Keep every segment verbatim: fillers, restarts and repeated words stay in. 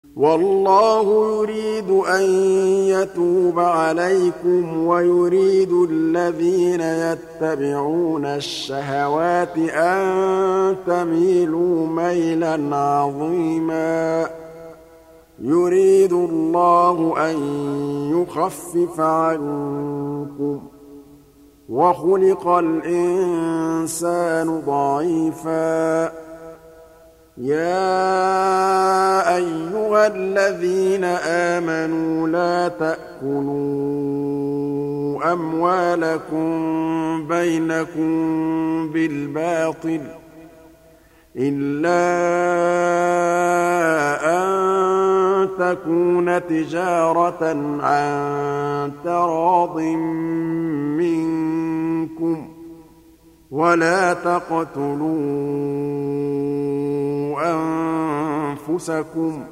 وَاللَّهُ يُرِيدُ أَن يَتُوبَ عَلَيْكُمْ وَيُرِيدُ الَّذِينَ يَتَّبِعُونَ الشَّهَوَاتِ أَن تَمِيلُوا مَيْلًا عَظِيمًا يُرِيدُ اللَّهُ أَن يُخَفِّفَ عَنكُمْ وَخُلِقَ الْإِنسَانُ ضَعِيفًا يَا أَيُّهَا الَّذِينَ آمَنُوا لَا تَأْكُلُوا أَمْوَالَكُم بَيْنَكُم بِالْبَاطِلِ إِلَّا أَن تَكُونَ تِجَارَةً عَن تَرَاضٍ مِّنكُمْ ۚ وَلَا تَقْتُلُوا أَنفُسَكُمْ ۚ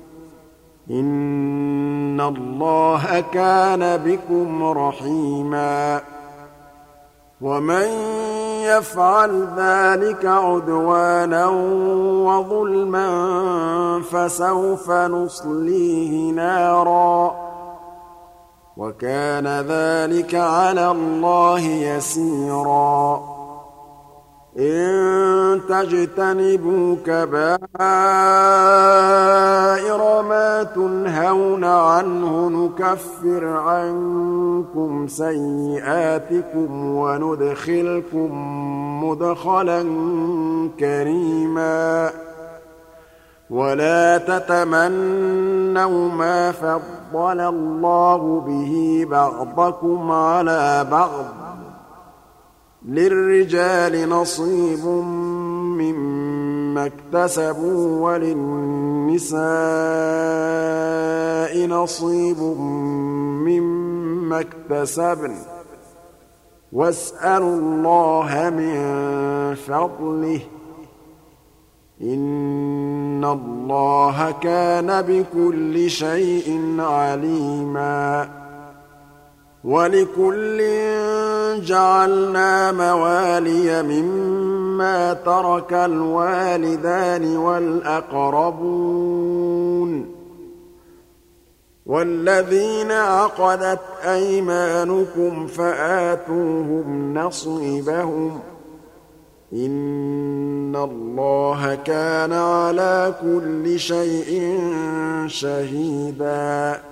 إِنَّ اللَّهَ كَانَ بِكُمْ رَحِيمًا وَمَن يَفْعَلْ ذَٰلِكَ عُدْوَانًا وَظُلْمًا فَسَوْفَ نُصْلِيهِ نَارًا ۚ وَكَانَ ذَٰلِكَ عَلَى اللَّهِ يَسِيرًا إِن تَجْتَنِبُوا كَبَائِرَ مَا تُنْهَوْنَ عَنْهُ نُكَفِّرْ عَنكُمْ سَيِّئَاتِكُمْ وَنُدْخِلْكُم مُّدْخَلًا كَرِيمًا وَلَا تَتَمَنَّوْا مَا فَضَّلَ اللَّهُ بِهِ بَعْضَكُمْ عَلَىٰ بَعْضٍ ۚ لِّلرِّجَالِ نَصِيبٌ مِّمَّا اكْتَسَبُوا وَلِلنِّسَاءِ نَصِيبٌ مِّمَّا اكْتَسَبْنَ ۚ وَاسْأَلُوا اللَّهَ مِن فَضْلِهِ ۗ إِنَّ اللَّهَ كَانَ بِكُلِّ شَيْءٍ عَلِيمًا وَلِكُلٍّ جَعَلْنَا مَوَالِيَ مِمَّا تَرَكَ الْوَالِدَانِ وَالْأَقْرَبُونَ ۚ وَالَّذِينَ عَقَدَتْ أَيْمَانُكُمْ فَآتُوهُمْ نَصِيبَهُمْ ۚ إِنَّ اللَّهَ كَانَ عَلَىٰ كُلِّ شَيْءٍ شَهِيدًا